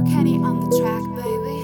Kenny on the track, baby.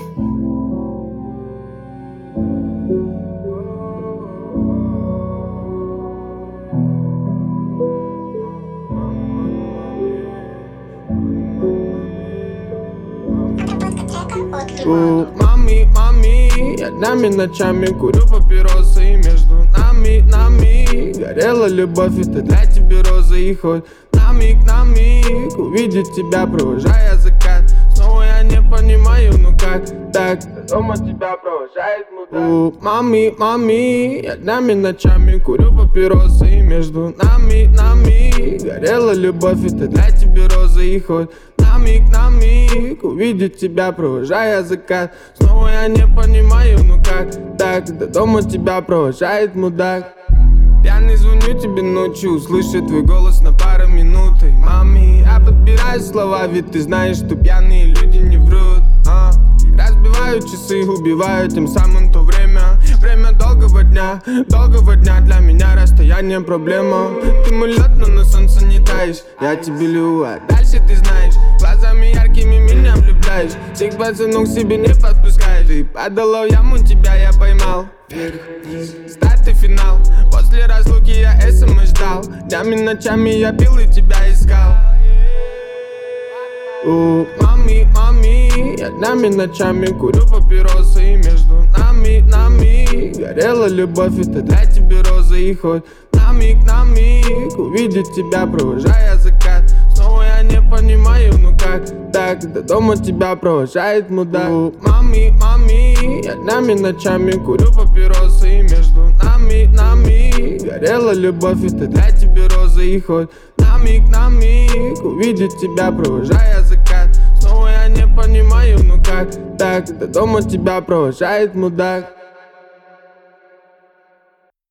Мами, я днями ночами курю папиросы, и между нами горела любовь, это для тебя розы. И хоть на миг увидеть тебя, провожая закат, снова я не понимаю, ну как так, до дома тебя провожает мудак. Мами, я днями ночами курю папиросы, и между нами горела любовь, это для тебя розы. И хоть на миг увидеть тебя, провожая закат, снова я не понимаю, ну как так, до дома тебя провожает мудак. Пьяный звоню тебе ночью, услышать твой голос на пару минут. И, мами, я подбираю слова, ведь ты знаешь, что пьяные люди не врут. Разбиваю часы, убиваю тем самым то время долгого дня для меня расстояние проблема. Ты мой лед, но на солнце не таешь. Я тебе лью, а дальше ты знаешь. Глазами яркими меня влюбляешь, всех пацанов к себе не подпускаешь. Ты падала в яму, тебя я поймал. Вверх, вниз, старт и финал. После разлуки я СМС ждал. Днями, ночами я пил и тебя искал. Мами, я днями, ночами курю папиросы, и между нами горела любовь, это для тебя розы. И хоть на миг увидеть тебя, провожая закат, снова я не понимаю, ну как так, до дома тебя провожает мудак. Мами, я днями, ночами курю папиросы, и между нами горела любовь, это для тебя розы. И хоть на миг увидеть тебя, провожая закат, снова я не понимаю, ну как так, до дома тебя провожает мудак.